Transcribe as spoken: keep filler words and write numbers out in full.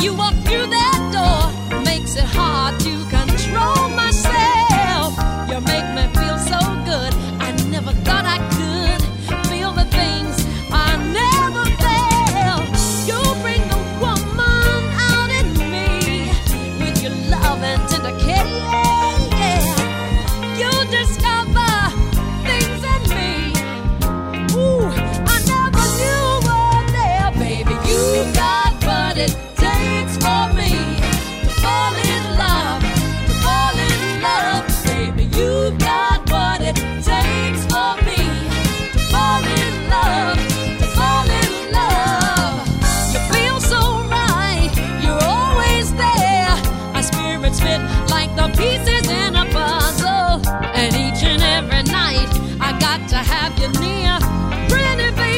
you walk through that door, makes it hard to control myself. You make me feel so good, I never thought I could feel the things I never felt. You bring the woman out in me with your love and tender care. You discover things in me, ooh, I never knew were there. Baby, you got what it takes for me to fall in love, to fall in love. Baby, you got what it takes for me to fall in love, to fall in love. You feel so right, you're always there. Our spirits fit like the pieces in a puzzle, and each and every night I got to have you.